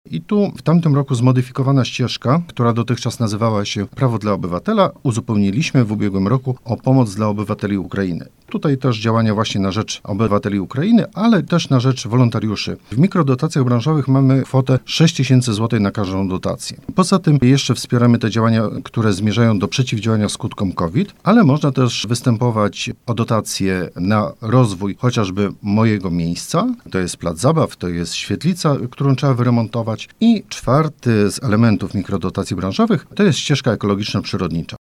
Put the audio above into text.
I tu w tamtym roku zmodyfikowana ścieżka, która dotychczas nazywała się Prawo dla obywatela, uzupełniliśmy w ubiegłym roku o pomoc dla obywateli Ukrainy. Tutaj też działania właśnie na rzecz obywateli Ukrainy, ale też na rzecz wolontariuszy. W mikrodotacjach branżowych mamy kwotę 6 tysięcy złotych na każdą dotację. Poza tym jeszcze wspieramy te działania, które zmierzają do przeciwdziałania skutkom COVID, ale można też występować o dotacje na rozwój chociażby mojego miejsca. To jest plac zabaw, to jest świetlica, którą trzeba wyremontować. I czwarty z elementów mikrodotacji branżowych to jest ścieżka ekologiczno-przyrodnicza.